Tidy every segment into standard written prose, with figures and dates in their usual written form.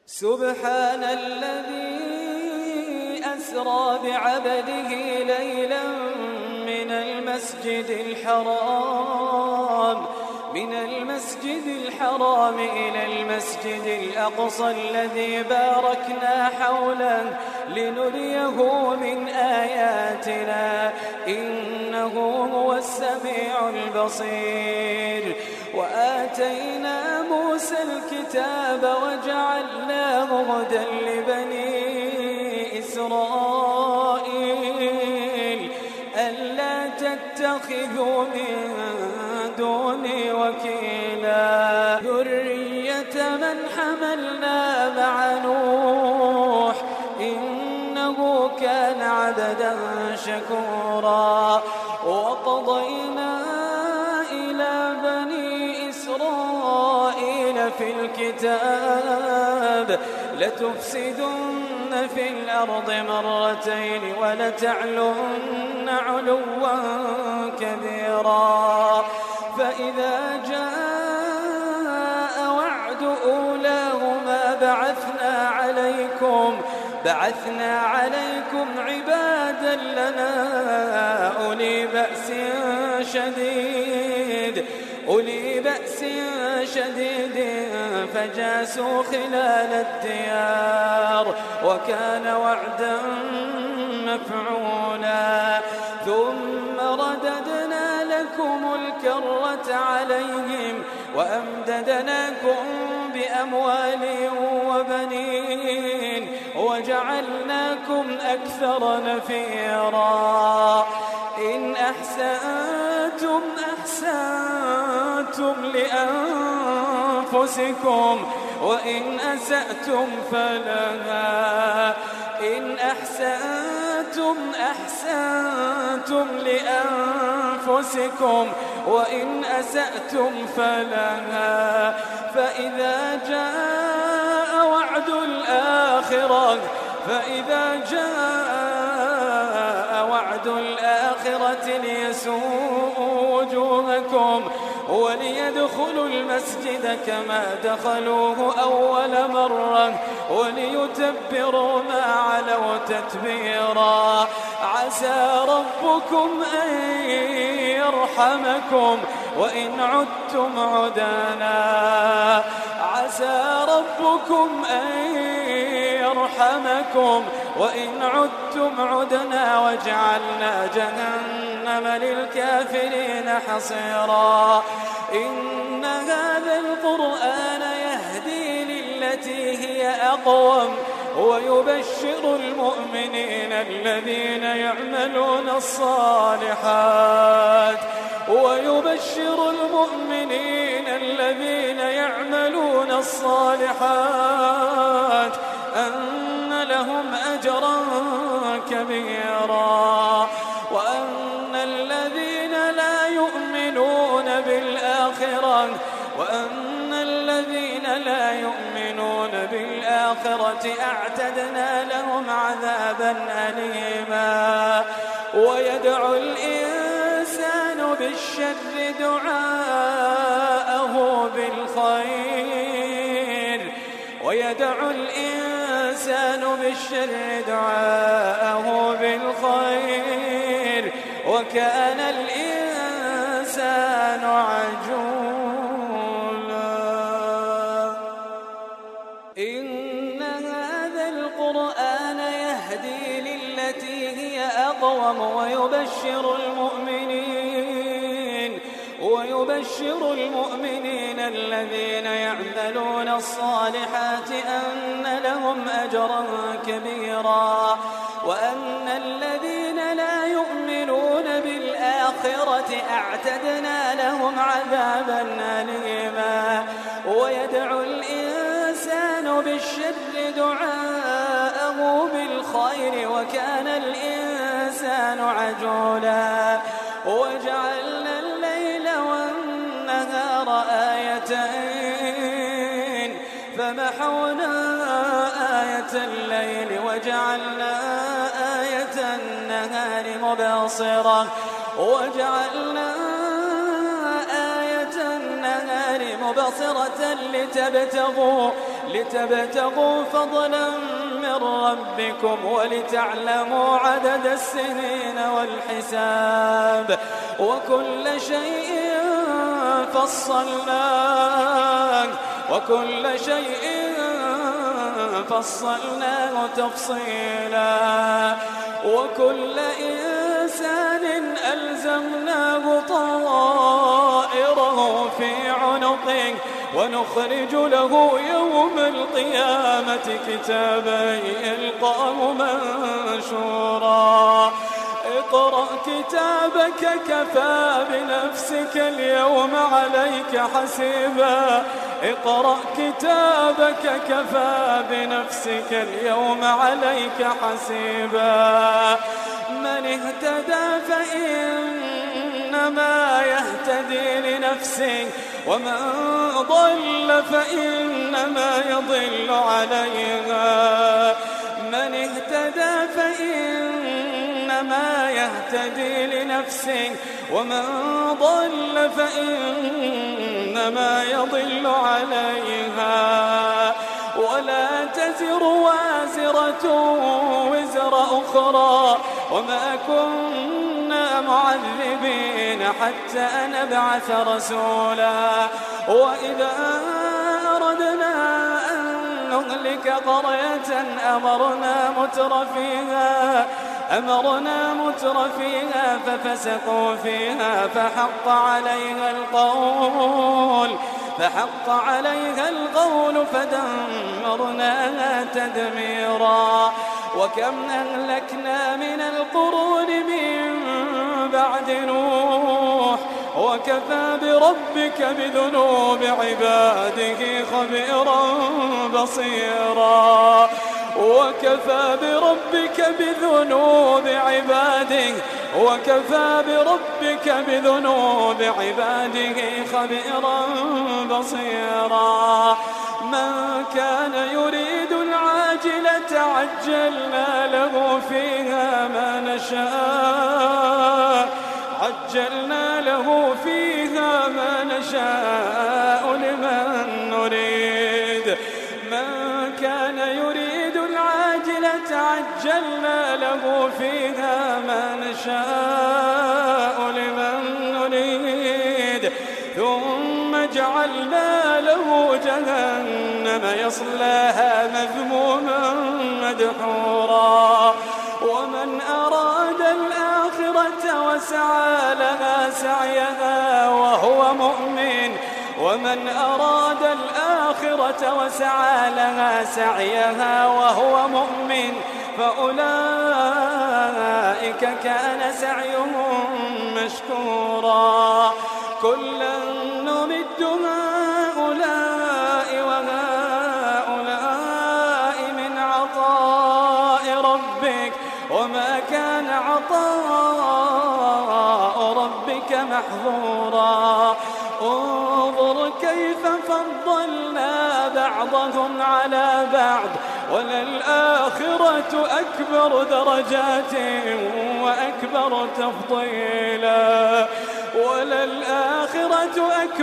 سبحان الذي أسرى بعبده ليلا من المسجد الحرام إلى المسجد الأقصى الذي باركنا حوله لنريه من آياتنا إنه هو السميع البصير. وآتينا موسى الكتاب وجعلناه هدى لبني إسرائيل ألا تتخذوا من دوني وكيلا ذرية من حملنا مع نوح إنه كان عبدا شكورا. وقضينا إلى بني إسرائيل في الكتاب لتفسدن في الأرض مرتين ولتعلن علوا كبيرا. فإذا جاء وعد أولاهما بعثنا عليكم عبادا لنا أولي بأس شديد فجاسوا خلال الديار وكان وعدا مفعولا. ثم رددنا لكم الكرة عليهم وأمددناكم بأموال وبنين وجعلناكم أكثر نفيرا. إن أحسنتم لأنفسكم وإن أسأتم فلها. إن أحسنتم لأنفسكم وإن أسأتم فلها. فإذا جاء وعد الآخرة ليسوءوا وجوهكم وليدخلوا المسجد كما دخلوه أول مرة وليتبروا ما علوا تتبيرا. عسى ربكم أن يرحمكم وإن عدتم عدنا. عسى ربكم أن يرحمكم وإن عدتم عدنا وجعلنا جهنم للكافرين حصيرا. إن هذا القرآن يهدي للتي هي أقوم ويبشر المؤمنين الذين يعملون الصالحات أن لهم أجرا كبيرا. وأن الذين لا يؤمنون بالآخرة أعتدنا لهم عذابا أليما. ويدعو الإنسان بالشر دعاءه بالخير وكان الإنسان عجولا. إن هذا القرآن يهدي للتي هي أقوم ويبشر المؤمنين الذين يعملون الصالحات أن لهم أجرا كبيرا. وأن الذين لا يؤمنون بالآخرة أعتدنا لهم عذابا أليما. ويدعو الإنسان بالشر دعاءه بالخير وكان الإنسان عجولا. وجعلنا الليل والنهار آيتين فمحونا آية الليل وجعلنا آية النهار مبصرة لتبتغوا فضلا من ربكم ولتعلموا عدد السنين والحساب وكل شيء فصلناه تفصيلا وكل إنسان ألزمناه طائره في عنقه ونخرج له يوم القيامة كتابا يلقاه منشورا اقرأ كتابك كفى بنفسك اليوم عليك حسيبا اقرأ كتابك كفى بنفسك اليوم عليك حسيبا من اهتدى فإنما يهتدي لنفسه ومن ضل فإنما يضل عليها من اهتدى فإنما يهتدي لنفسه ومن ضل فإنما يضل عليها ولا تزر وازرة وزر أخرى وما كنا معذبين حتى نبعث رسولا وإذا أردنا أن نهلك قرية أمرنا مترفيها ففسقوا فيها فحق عليها القول فدمرناها تدميرا وكم أهلكنا من القرون من بعد نوح وكفى بربك بذنوب عباده خبيرا بصيرا وكفى بربك بذنوب عباده خبيرا بصيرا من كان يريد العاجلة عجلنا له فيها ما نشاء لمن نريد من كان يريد العاجلة عجلنا له فيها ما نشاء لمن نريد ثم جعلنا له جهنم يصلاها مذموما مدحورا ومن أراد الآخرة وسعى لها سعيها وهو مؤمن فأولئك كان سعيهم مشكورا كلا نمد هؤلاء وهؤلاء من عطاء ربك وما كان عطاء ربك محظورا انظر كيف فضلنا بعضهم على بعض وللآخرة أكبر درجات وأكبر تفضيلا وللآخرة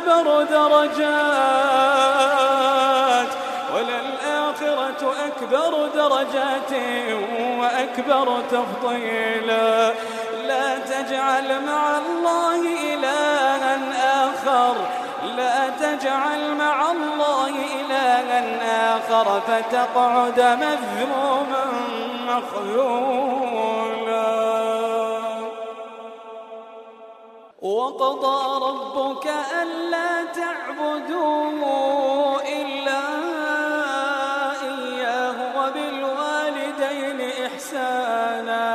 أكبر درجات وأكبر تفضيلا لا تجعل مع الله إلها آخر فتقعد مذموما مخذولا وقضى ربك ألا تعبدوا إلا إياه وبالوالدين إحسانا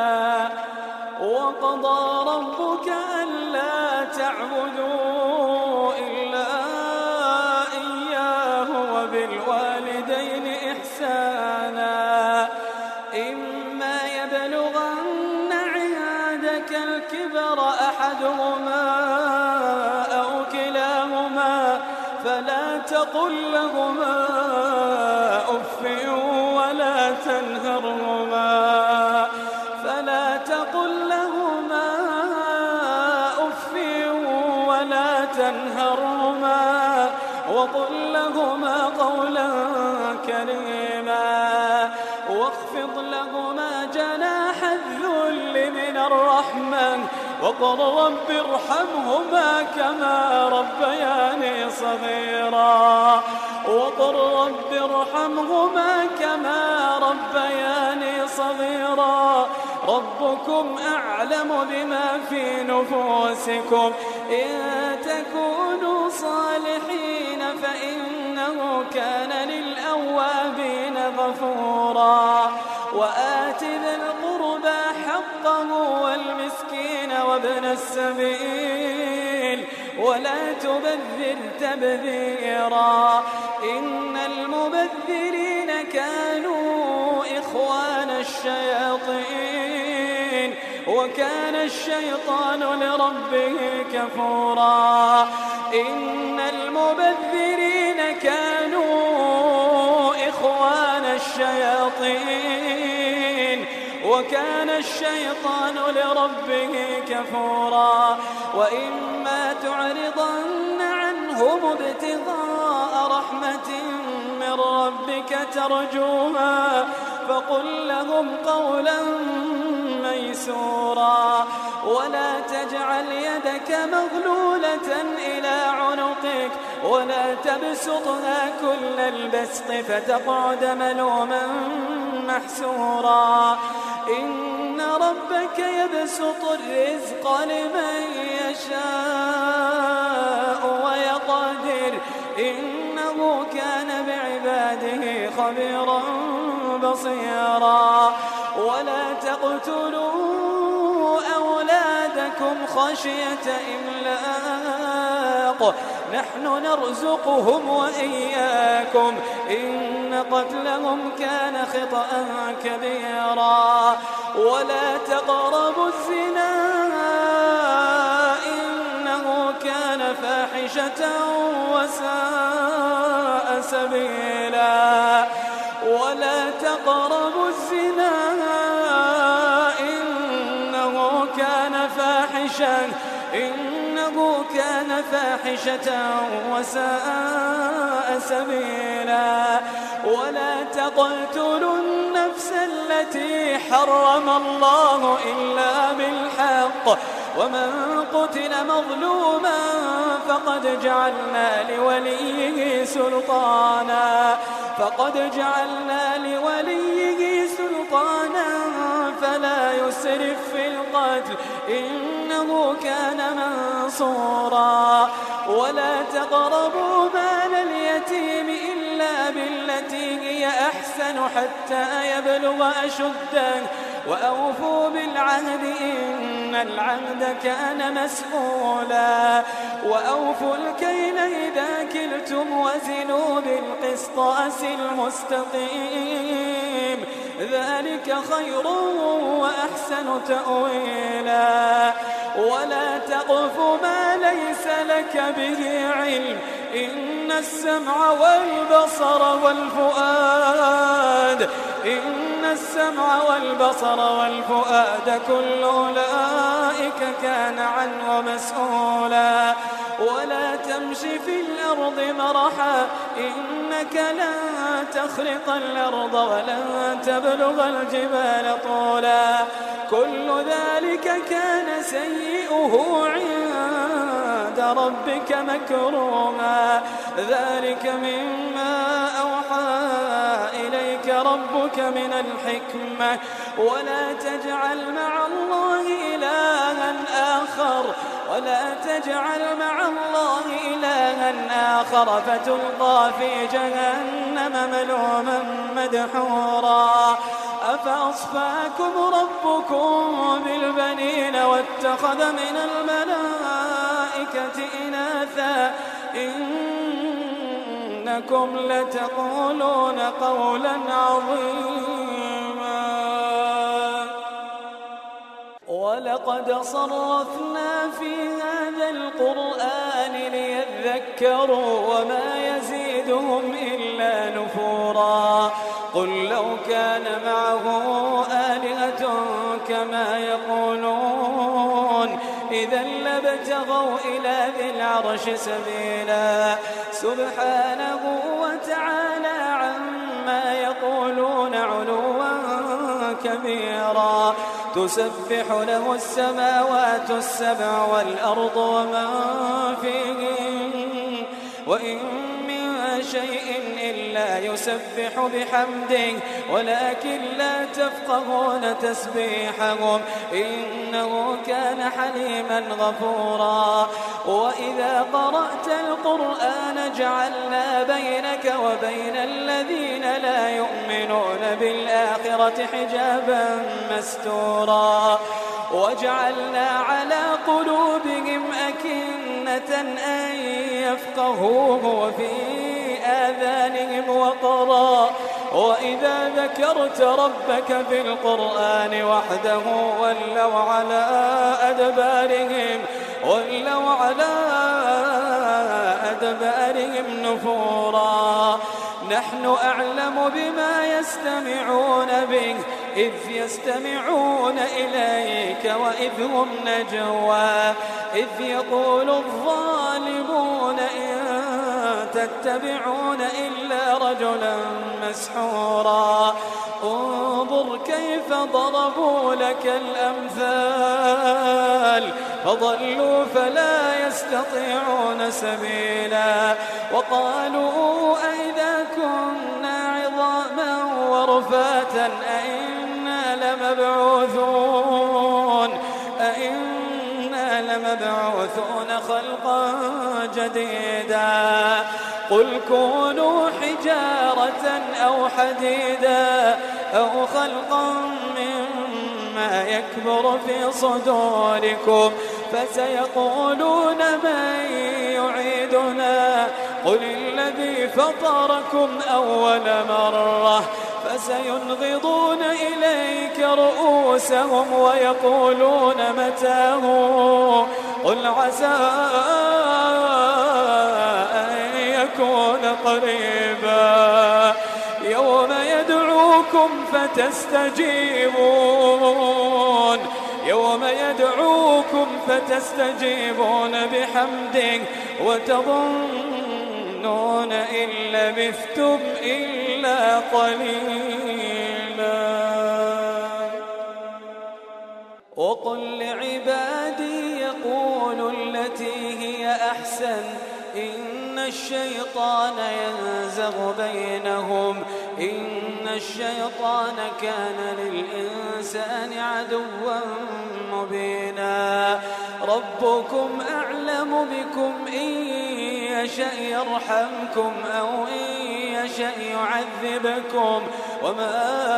وقضى ربك ألا تعبدوا إلا إياه وبالوالدين إحسانا إما يبلغن عندك الكبر أحدهما أو كلاهما فلا تقل لهما أف ولا تنهرهما وقل لهما قولا كريما واخفض لهما جناح الذل من الرحمة وقل رب ارحمهما كما ربياني صغيرا وقل رب ارحمهما كما ربياني صغيرا ربكم أعلم بما في نفوسكم إن تكونوا صالحين فإنه كان للأوابين غفورا وآت ذا القربى حقه والمسكين وابن السبيل ولا تبذر تبذيرا إن المبذرين كانوا إخوان الشياطين وكان الشيطان لربه كفورا إن المبذرين كانوا إخوان الشياطين وكان الشيطان لربه كفورا وإما تعرضن عنهم ابتغاء رحمة من ربك ترجوها فقل لهم قولا ميسورا ولا تجعل يدك مغلولة إلى عنقك ولا تبسطها كل البسط فتقعد ملوما محسورا إن ربك يبسط الرزق لمن يشاء ويقدر إنه كان بعباده خبيرا بصيرا ولا تقتلوا أولادكم خشية إملاق نحن نرزقهم وإياكم إن قتلهم كان خطأ كبيرا ولا تقربوا الزنا إنه كان فاحشة وساء سبيلا ولا تقربوا الزنا إنه كان فاحشة وساء سبيلا ولا تقتلوا النفس التي حرم الله إلا بالحق ومن قتل مظلوما فقد جعلنا لوليه سلطانا فلا يسرف في القتل إنه كان منصورا ولا تقربوا مال اليتيم إلا بالتي هي أحسن حتى يبلغ أشده وأوفوا بالعهد إن العهد كان مسؤولا وأوفوا الكيل إذا كلتم وزنوا بالقسطاس المستقيم ذلك خير وأحسن تأويلا ولا تقف ما ليس لك به علم إن السمع والبصر والفؤاد كل أولئك كان عنه مسؤولا ولا تمش في الأرض مرحا إنك لن تخرق الأرض ولن تبلغ الجبال طولا كل ذلك كان سيئه عند ربك مكروها ذلك مما أوحى إليك ربك من الحكمة ولا تجعل مع الله إلها آخر فتلقى في جهنم ملوما مدحورا أفأصفاكم ربكم بالبنين واتخذ من الملائكة إناثا إنكم لتقولون قولا عظيما ولقد صرفنا في هذا القرآن ليذكروا وما يزيدهم إلا نفورا قل لو كان معه آلهة كما يقولون إذا لابتغوا إلى ذي العرش سبيلا سبحانه وتعالى عما كبيرا تسبح له السماوات السبع والأرض ومن فيهن وإن من شيء إلا يسبح بحمده ولكن لا تفقهون تسبيحهم إنه كان حليما غفورا وإذا قرأت القرآن جعلنا بينك وبين الذين لا يؤمنون بالآخرة حجابا مستورا وجعلنا على قلوبهم أكنة أن يفقهوه وفي آذانهم وقرا وإذا ذكرت ربك في القرآن وحده ولوا على أدبارهم نفورا نحن أعلم بما يستمعون به إذ يستمعون إليك وإذ هم نجوى إذ يقول الظالمون إن تتبعون إلا رجلا مسحورا انظر كيف ضربوا لك الأمثال فضلوا فلا يستطيعون سبيلا وقالوا أئذا كنا عظاما ورفاتا أئنا لمبعوثون خلقا جديدا قل كونوا حجارة أو حديدا أو خلقا مما يكبر في صدوركم فسيقولون من يعيدنا قل الذي فطركم أول مرة فسينغضون إليك رؤوسهم ويقولون متاه قل عسى أن يكون قريبا يوم يدعوكم فتستجيبون بحمده وتظنون إن لبثتم إلا قليلا وقل لعبادي يقولوا التي هي أحسن إن الشيطان ينزغ بينهم إن الشيطان كان للإنسان عدوا مبينا ربكم أعلم بكم إن يشأ يرحمكم أو إن يشأ يعذبكم وما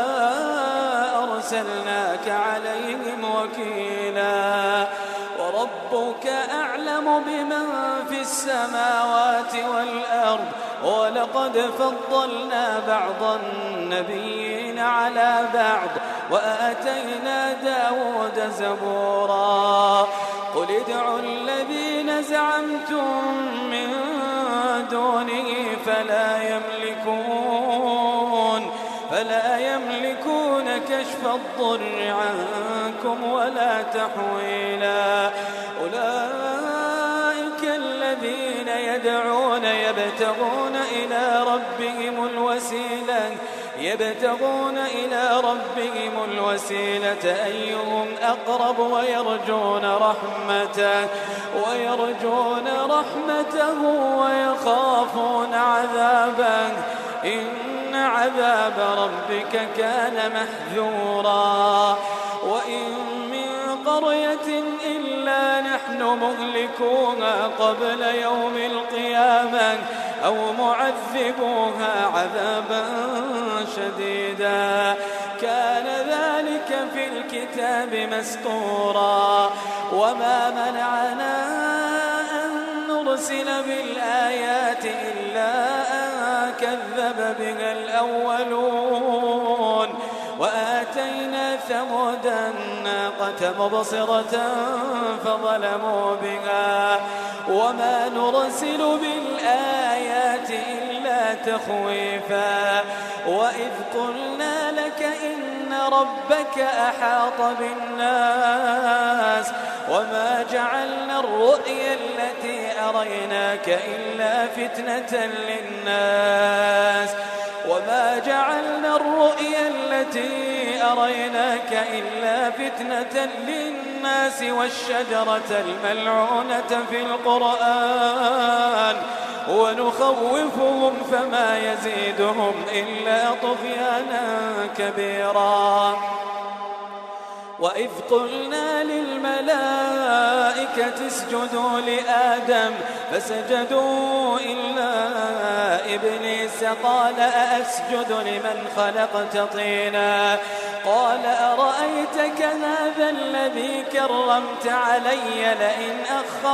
أرسلناك عليهم وكيلا وربك أعلم بمن في السماوات والأرض ولقد فضلنا بعض النبيين على بعض وآتينا داود زبورا قل ادعوا الذين زعمتم من دونه فلا يملكون كشف الضر عنكم ولا تحويلا أولئك الذين يدعون يبتغون إلى ربهم الوسيلة أيهم أقرب ويرجون رحمته ويخافون عذابه إن عذاب ربك كان محذورا وإن من قرية إلا نحن مهلكوها قبل يوم القيامة أو معذبوها عذابا شديدا كان ذلك في الكتاب مسطورا وما منعنا أن نرسل بالآيات إلا أن كذب بها الأولون وآتينا ثمود الناقة مبصرة فظلموا بها وما نرسل بالآيات إلا تخويفا وإذ قلنا لك إن ربك أحاط بالناس وما جعلنا الرؤيا التي أريناك إلا فتنة للناس وما جعلنا الرؤيا التي أريناك إلا فتنة للناس والشجرة الملعونة في القرآن ونخوفهم فما يزيدهم إلا طغيانا كبيرا. وإذ قلنا للملائكة اسجدوا لآدم فسجدوا إلا إبليس قال أأسجد لمن خلقت طينا قال أرأيتك هذا الذي كرمت علي لئن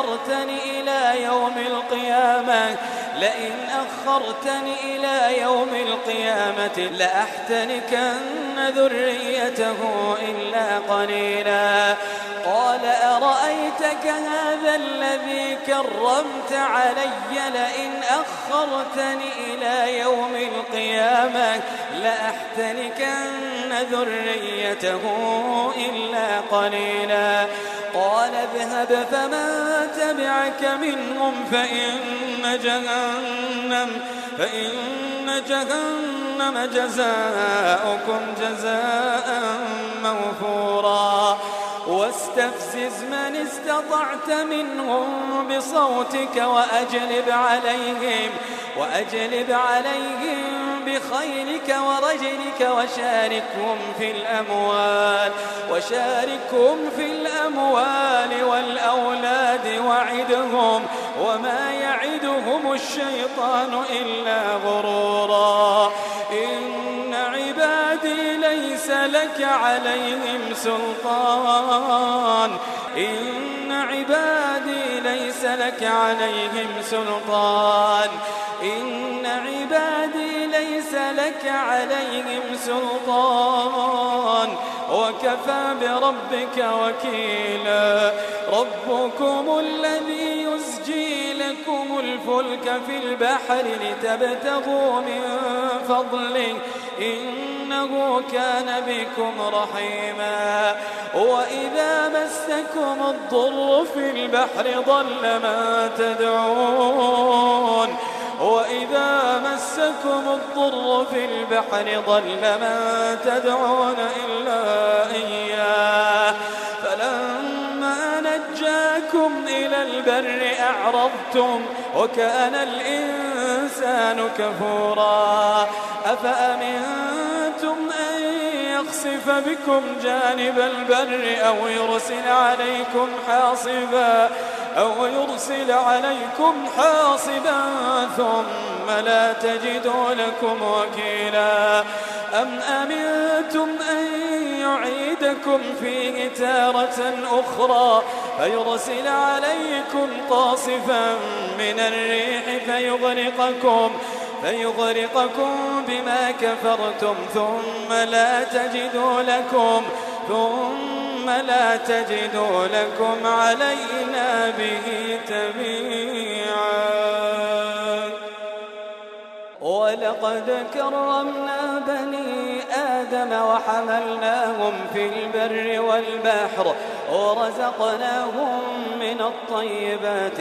أخرتني إلى يوم القيامة لأحتنكن ذريته إلا قليلا قال أرأيتك هذا الذي كرمت علي لئن أخرتني إلى يوم القيامة لأحتنكن ذريته إلا قليلا قال اذهب فمن تبعك منهم فإن جهنم جزاؤكم جزاء موفورا واستفزز من استطعت منهم بصوتك وأجلب عليهم بخيلك ورجلك وشاركهم في الأموال والأولاد وعدهم وما يعدهم الشيطان إلا غرورا إن عبادي ليس لك عليهم سلطان إن عبادي ليس لك عليهم سلطان وكفى بربك وكيلا ربكم الذي يزجي لكم الفلك في البحر لتبتغوا من فضله إنه كان بكم رحيما وإذا مسكم الضر في البحر ضل من تدعون إلا إياه فلما نجاكم إلى البر أعرضتم وكان الإنسان كفورا أفأمنتم أن يخسف بكم جانب البر أو يرسل عليكم حاصبا ثم لا تجدوا لكم وكيلا أم أمنتم أن يعيدكم فيه تارة أخرى فيرسل عليكم قاصفا من الريح فيغرقكم بما كفرتم ثم لا تجدوا لكم علينا به تبيعا ولقد كرمنا بني آدم وحملناهم في البر والبحر ورزقناهم من الطيبات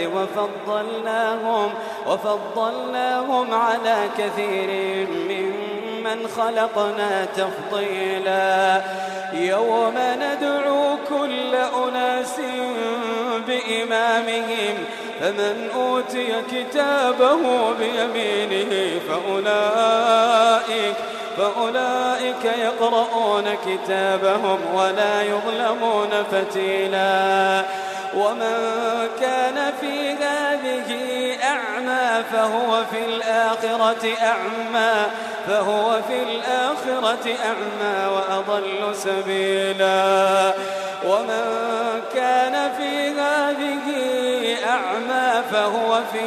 وفضلناهم على كثير ممن خلقنا تفضيلا يوم ندعو كل أناس بإمامهم فمن أوتي كتابه بيمينه فأولئك يقرؤون كتابهم ولا يظلمون فتيلا ومن كان في هذه أعمى فهو في الآخرة أعمى وأضل سبيلا ومن كان في هذه أعمى فهو في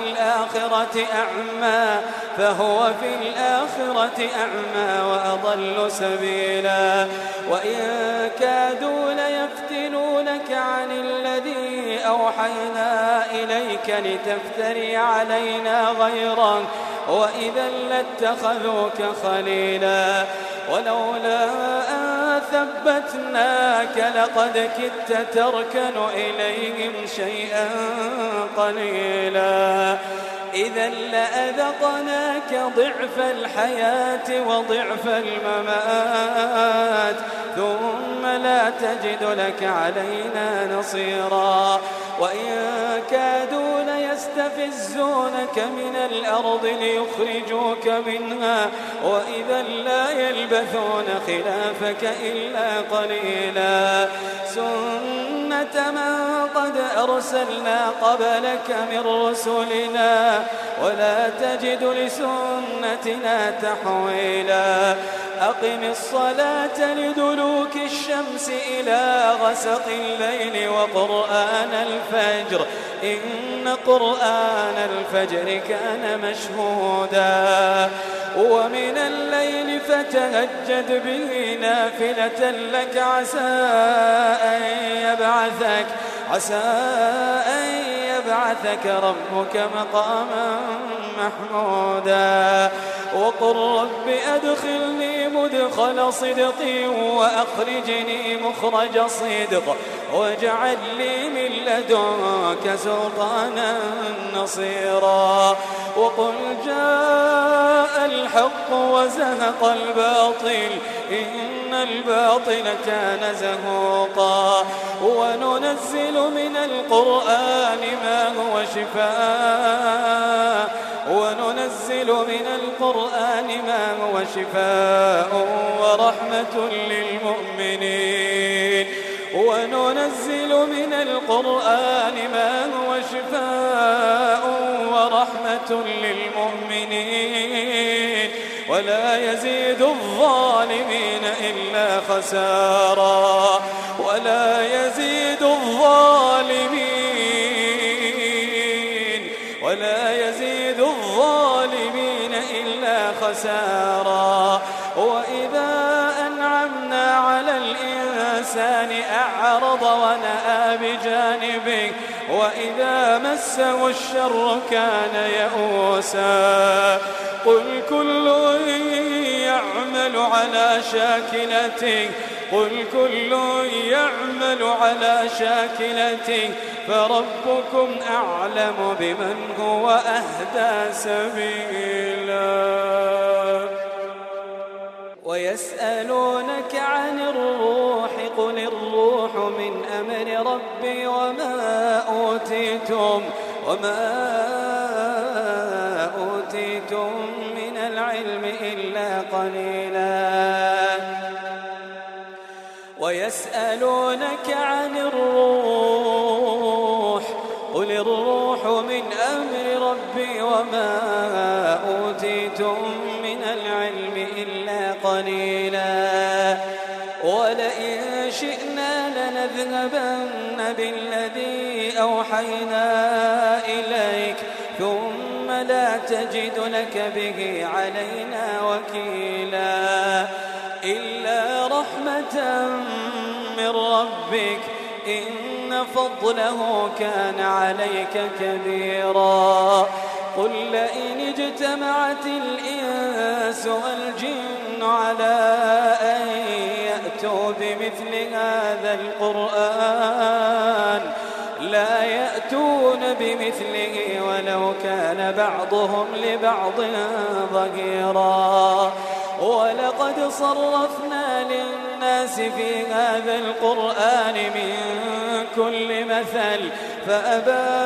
الآخرة أعمى وأضل سبيلا وإن كادوا ليفتنونك عن الذي أوحينا إليك لتفتري علينا غيره وإذا لاتخذوك خليلا ولولا أن ثبتناك لقد كدت تركن إليهم شيئا قليلا إذا لأذقناك ضعف الحياة وضعف الممات ثم لا تجد لك علينا نصيرا وإن كادوا ليستفزونك من الأرض ليخرجوك منها وإذا لا يلبثون خلافك إلا قليلا سنة من قد أرسلنا قبلك من رسلنا ولا تجد لسنتنا تحويلا أقم الصلاة لدلوك الشمس إلى غسق الليل وقرآن الفجر إن قرآن الفجر كان مشهودا ومن الليل فتهجد به نافلة لك عسى أن يبعثك ربك مقاما محمودا وقل رب أدخلني مدخل صدق وأخرجني مخرج صدق واجعل لي من لدنك سلطانا نصيرا وقل جاء الحق وزهق الباطل إن الباطل كان زهوقا وننزل من القرآن ما هو شفاء ورحمة للمؤمنين وننزل من القرآن ما هو شفاء ورحمة للمؤمنين ولا يزيد الظالمين إلا خسارا وإذا أنعمنا على الإنسان أعرض ونأى بجانبه وإذا مسه الشر كان يئوسا قل كل يعمل على شاكلته فربكم أعلم بمن هو أهدى سبيلا ويسألونك عن الروح قل الروح من أمر ربي وما أوتيتم من العلم إلا قليلا ويسألونك عن الروح قل الروح من أمر ربي وما أوتيتم من العلم إلا قليلا ولئن شئنا لنذهبن بالذي أوحينا إليك ثم لا تجد لك به علينا وكيلا إلا رحمة من ربك إن فضله كان عليك كبيرا قل لئن اجتمعت الإنس والجن على أن يأتوا بمثل هذا القرآن لا يأتون بمثله ولو كان بعضهم لبعض ظهيرا ولقد صرفنا للناس في هذا القرآن من كل مثل فأبى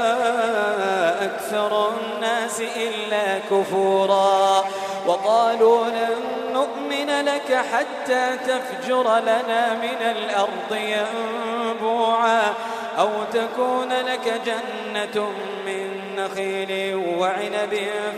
أكثر الناس إلا كفورا وقالوا لن نؤمن لك حتى تفجر لنا من الأرض ينبوعا أو تكون لك جنة من نخيل وعنب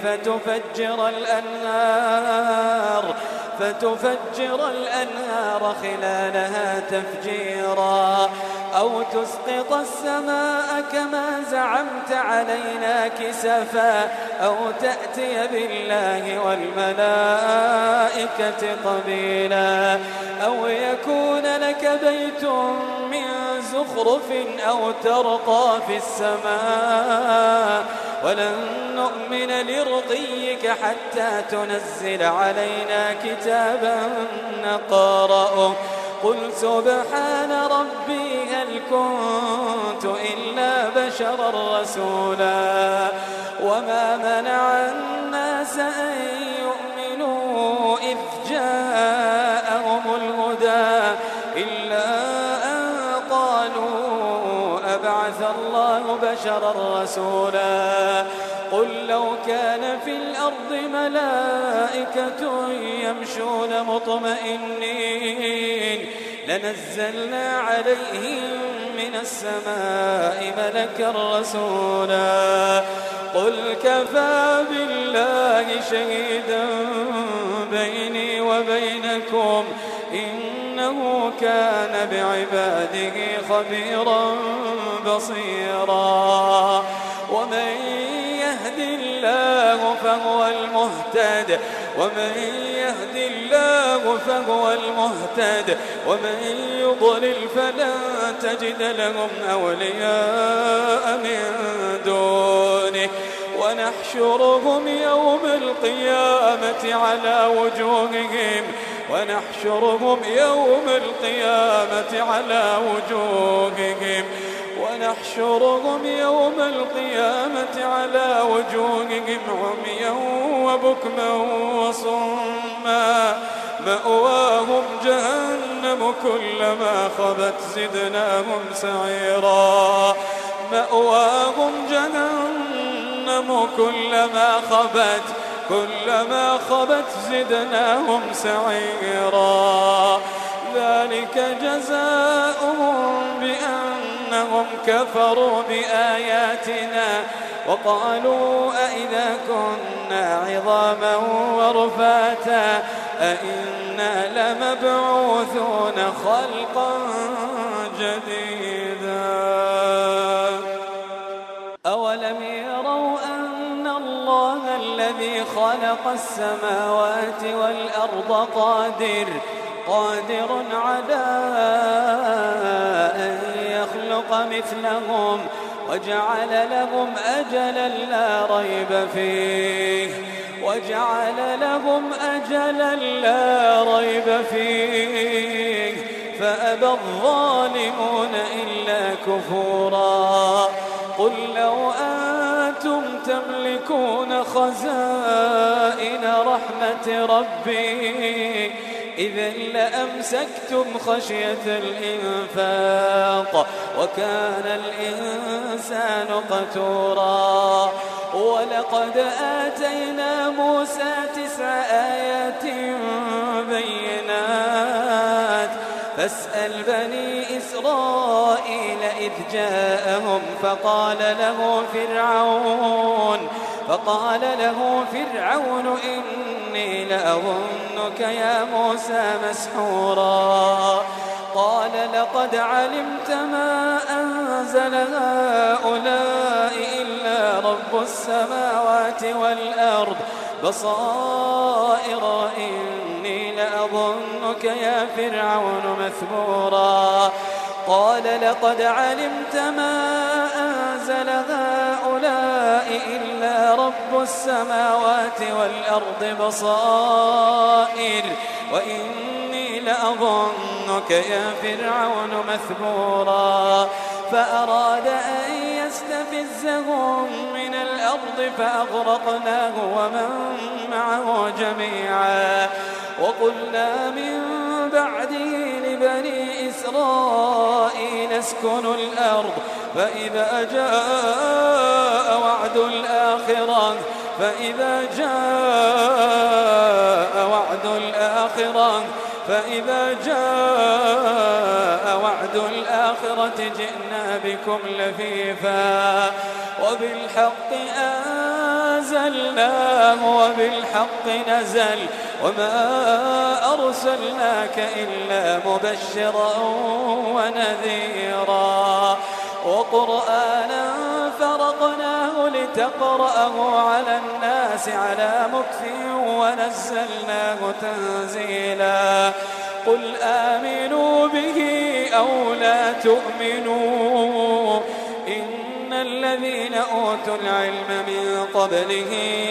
فتفجر الأنهار خلالها تفجيرا أو تسقط السماء كما زعمت علينا كسفا أو تأتي بالله والملائكة قبيلا أو يكون لك بيت من زخرف أو ترقى في السماء ولن نؤمن لرقيك حتى تنزل علينا كتابا نقرأه قل سبحان ربي هل كنت إلا بشرا بشرا رسولا وما منع الناس أن يؤمنوا إذ جاءهم الهدى إلا أن قالوا أبعث الله بشرا رسولا قل لو كان في الأرض ملائكة يمشون مطمئنين لنزلنا عليهم من السماء ملكا رسولا قل كفى بالله شهيدا بيني وبينكم إنه كان بعباده خبيرا بصيرا ومن يهد الله فهو المهتد ومن يضلل فلن تجد لهم أولياء من دونه ونحشرهم يوم القيامة على وجوههم عميا وبكما وصما مأواهم جهنم كلما خبت زدناهم سعيرا ذلك جزاؤهم بأنهم كفروا بآياتنا وقالوا أئذا كنا عظاما ورفاتا أئنا لمبعوثون خلقا جديدا أولم يروا أن الله الذي خلق السماوات والأرض قادر على أن يخلق مثلهم وجعل لهم أجلا لا ريب فيه فأبى الظالمون إلا كفورا قل لو أنتم تملكون خزائن رحمة ربي إذا لأمسكتم خشية الإنفاق وكان الإنسان قتورا ولقد آتينا موسى 9 آيات بينات فاسأل بني إسرائيل إذ جاءهم فقال له فرعون إني لأظنك يا موسى مسحورا قال لقد علمت ما أنزل هؤلاء إلا رب السماوات والأرض بصائر إني لأظنك يا فرعون مثبورا قال لقد علمت ما أنزل هؤلاء إلا رب السماوات والأرض بصائر وإني لأظنك يا فرعون مثبورا فأراد أن يستفزهم من الأرض فأغرقناه ومن معه جميعا وقلنا من بعده لبني إسرائيل اسكنوا الأرض فإذا جاء وعد الآخرة جئنا بكم لفيفا وبالحق أنزلناه وبالحق نزل وما أرسلناك إلا مبشرا ونذيرا وقرآنا فرقناه لتقرأه على الناس على مكث ونزلناه تنزيلا قل آمنوا به أو لا تؤمنوا إن الذين أوتوا العلم من قبله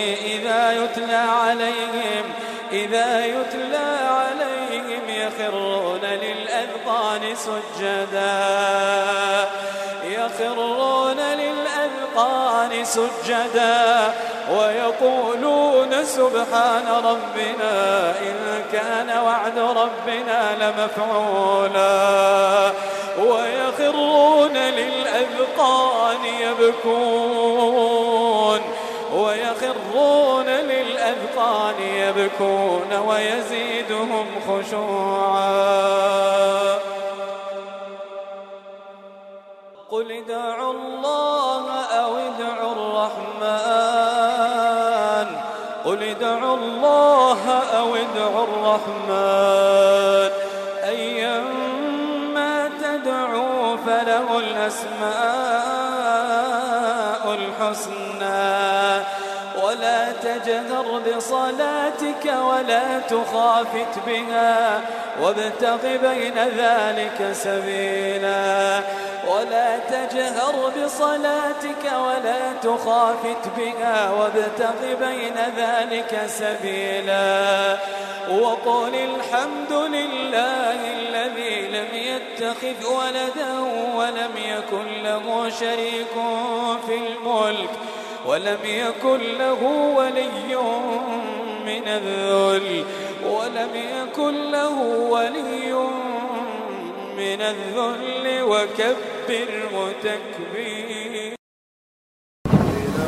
إذا يتلى عليهم يخرون للأذقان سجدا للأذقان سجدا ويقولون سبحان ربنا إن كان وعد ربنا لمفعولا ويخرون للأذقان يبكون ويزيدهم خشوعا قل ادعوا الله أو ادعوا الرحمن أيما تدعوا فله الأسماء الحسنى ولا تجهر بصلاتك ولا تخافت بها وابتغ بين ذلك سبيلا ولا تجهر بصلاتك ولا تخافت بها وابتغ بين ذلك سبيلا وقل الحمد لله الذي لم يتخذ ولدا ولم يكن له شريك في الملك ولم يكن له ولي من الذل وكبره تكبيرا.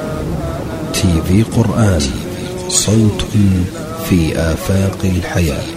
TV قرآن، صوت في آفاق الحياة.